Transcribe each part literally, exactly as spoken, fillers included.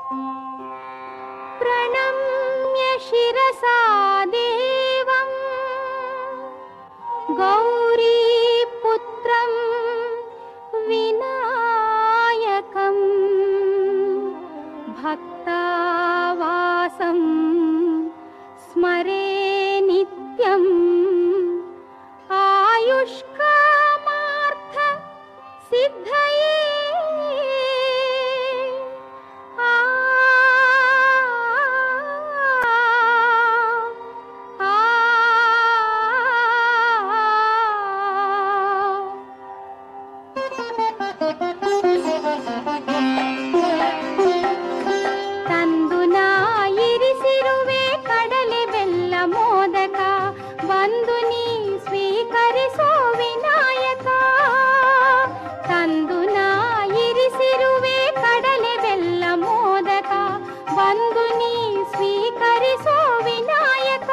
ಪ್ರಣಮ್ಯ ಶಿರಸಾ ದೇವಂ ಗೌರಿ ಪುತ್ರಂ ವಿನಾಯಕಂ ಭಕ್ತಾವಾಸಂ ಸ್ಮರೇ ನಿತ್ಯಂ ಆಯುಷ್ಕಾಮಾರ್ಥ ಸಿದ್ಧಯೇ ತಂದು ನಾ ಇರಿಸಿರುವೆ ಕಡಲೆ ಬೆಲ್ಲ ಮೋದಕ ಬಂದು ನೀ ಸ್ವೀಕರಿಸೋ ವಿನಾಯಕ. ತಂದು ನಾ ಇರಿಸಿರುವೆ ಕಡಲೆ ಬೆಲ್ಲ ಮೋದಕ ಬಂದು ನೀ ಸ್ವೀಕರಿಸೋ ವಿನಾಯಕ.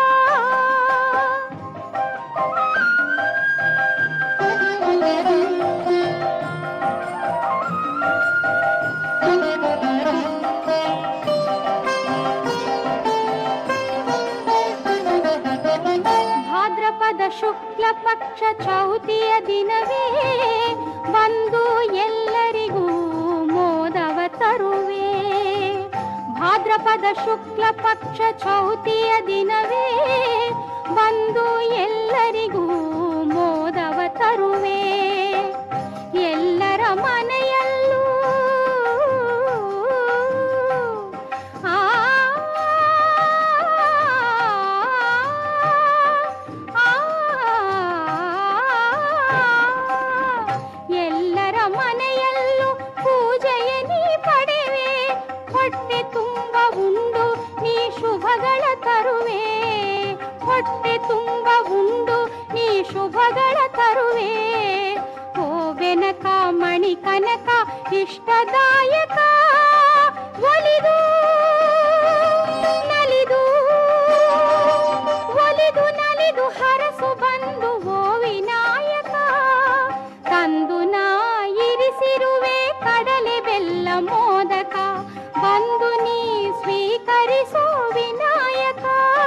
ಭಾದ್ರಪದ ಶುಕ್ಲ ಪಕ್ಷ ಚೌತಿಯ ದಿನವೇ ಬಂದು ಎಲ್ಲರಿಗೂ ಮೋದವ ತರುವೆ. ಭಾದ್ರಪದ ಶುಕ್ಲ ಪಕ್ಷ ಚೌತಿಯ ದಿನವೇ ಬಂದು ಎಲ್ಲರಿಗೂ ಮೋದವ ತರುವೆ. ಎಲ್ಲರ ಮನೆಯಲ್ಲೂ ಆ ಎಲ್ಲರ ಮನೆಯಲ್ಲೂ ಪೂಜೆಯ ನೀ ಪಡೆವೆ. ಹೊಟ್ಟೆ ತುಂಬ ಉಂಡು ನೀ ಶುಭಗಳ ತರುವೆ. ಹೊಟ್ಟೆ ತುಂಬ ಉಂಡು ನೀ ಶುಭಗಳ ತರುವೆ. ಓ ಬೆನಕ ಮಣಿ ಕನಕ ಇಷ್ಟದಾಯಕ ಒಲಿದು ನಲಿದು ಒಲಿದು ನಲಿದು ಹರಸು ಬಂದು ಓ ವಿನಾಯಕ. ತಂದು ನಾ ಇರಿಸಿರುವೆ ಕಡಲೆ ಬೆಲ್ಲ ಮೋದಕ ಬಂದು ನೀ ಸ್ವೀಕರಿಸೋ ವಿನಾಯಕ.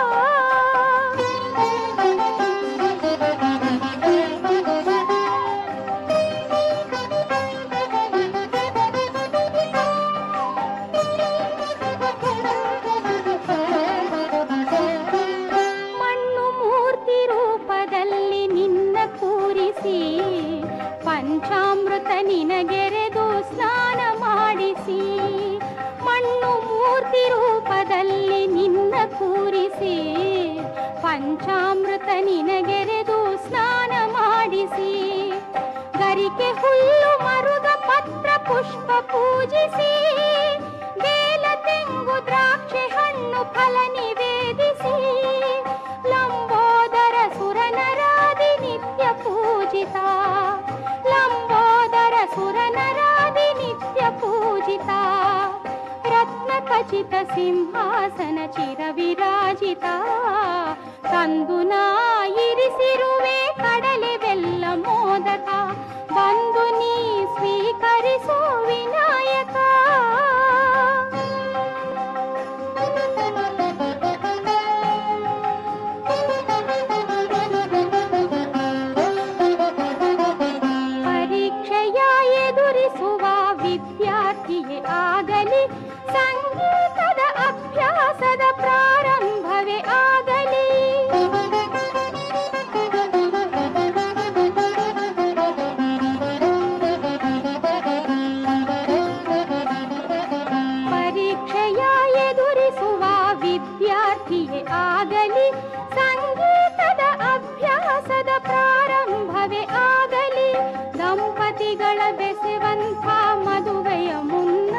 ಮಣ್ಣು ಮೂರ್ತಿ ರೂಪದಲ್ಲಿ ನಿನ್ನ ಕೂರಿಸಿ ಪಂಚಾಮೃತ ನಿನಗೆರೆದು ಸ್ನಾನ ಮಾಡಿಸಿ. ಮಣ್ಣು ಮೂರ್ತಿ ರೂಪದಲ್ಲಿ ನಿನ್ನ ಕೂರಿಸಿ ಪಂಚಾಮೃತ ನಿನಗೆರೆದು ಸ್ನಾನ ಮಾಡಿಸಿ. ಗರಿಕೆ ಹುಲ್ಲು ಮರುಗ ಪತ್ರ ಪುಷ್ಪ ಪೂಜಿಸಿ ಬೇಲ ತೆಂಗು ದ್ರಾಕ್ಷಿ ಹಣ್ಣು ಫಲ ನಿವೇದಿಸಿ. ಲಂಬೋದರ ಸುರನರಾದಿ ನಿತ್ಯ ಪೂಜಿತ. ಲಂಬೋದರ ಸುರನರಾದಿ ನಿತ್ಯ ಪೂಜಿತ. ರತ್ನ ಖಚಿತ ಸಿಂಹಾಸನ ಚಿರ ವಿರಾಜಿತ. ತಂದು ನಾ ಇರಿಸಿರುವೆ ಕಡಲೆ ಬೆಲ್ಲ ಮೋದಕ ಬಂದು ನೀ ಸ್ವೀಕರಿಸೋ ವಿನಾಯಕ. ಪರೀಕ್ಷೆಯ ಎದುರಿಸುವ ವಿದ್ಯಾರ್ಥಿಯೇ ಆಗಲಿ ಸಂಗೀತದ ಅಭ್ಯಾಸದ ಪ್ರಾರಂಭವೇ ಆಗಲಿ. ಪರೀಕ್ಷೆಯ ಎದುರಿಸುವ ವಿದ್ಯಾರ್ಥಿಯೇ ಆಗಲಿ ಸಂಗೀತದ ಅಭ್ಯಾಸದ ಪ್ರಾರಂಭವೇ ಆಗಲಿ. ದಂಪತಿಗಳ ಬೆಸೆವಂಥ ಮದುವೆಯ ಮುನ್ನ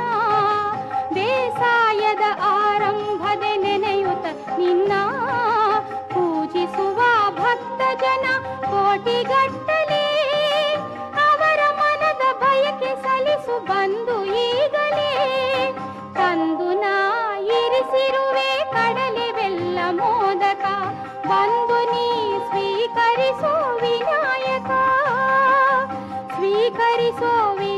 ಬೇಸಾಯದ ಆರಂಭದೆ ನೆನೆಯುತ್ತ ನಿನ್ನ ಪೂಜಿಸುವ ಭಕ್ತ ಜನ ಕೋಟಿಗಟ್ಟಲೆ. ಅವರ ಮನದ ಬಯಕೆ ಸಲಿಸು ಬಂದು ಈಗಲೇ. ತಂದು ನಾ ಇರಿಸಿರುವೆ ಕಡಲೆ ಬೆಲ್ಲ ಮೋದಕ ಬಂದು ನೀ ಸ್ವೀಕರಿಸೋ ವಿನಾಯಕ. ಸ್ವೀಕರಿಸೋ ವಿನಾಯಕ.